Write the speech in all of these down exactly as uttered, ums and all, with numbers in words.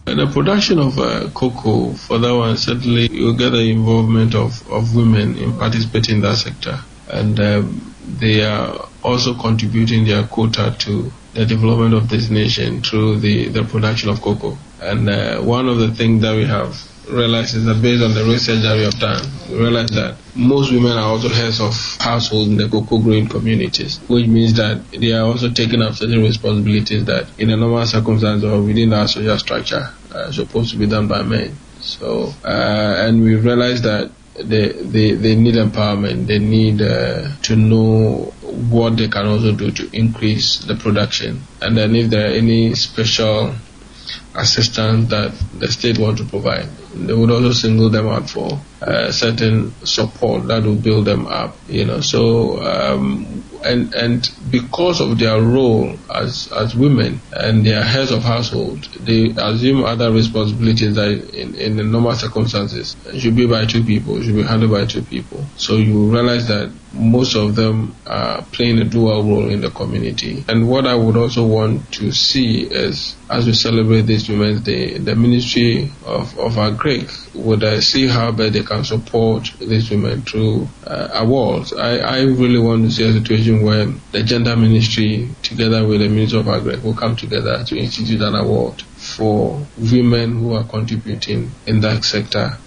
In the production of uh, cocoa, for that one, certainly you'll get the involvement of, of women in participating in that sector. And um, they are also contributing their quota to the development of this nation through the, the production of cocoa. And uh, one of the things that we have realized is that based on the research that we have done, we realize that most women are also heads of households in the cocoa growing communities, which means that they are also taking up certain responsibilities that in a normal circumstance or within our social structure are supposed to be done by men. So, uh, and we realize that they, they, they need empowerment. They need uh, to know what they can also do to increase the production. And then if there are any special assistance that the state want to provide, they would also single them out for uh, certain support that will build them up, you know. So um, and and because of their role as as women and their heads of household, they assume other responsibilities that in, in the normal circumstances should be by two people, should be handled by two people. So you realize that most of them are playing a dual role in the community. And what I would also want to see is, as we celebrate this Women's Day, the Ministry of, of Agric would uh, see how best they can support these women through uh, awards. I, I really want to see a situation where the Gender Ministry, together with the Ministry of Agric, will come together to institute an award for women who are contributing in that sector.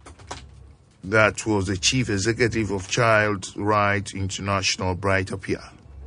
That was the Chief Executive of Child Rights International, Bright Appiah.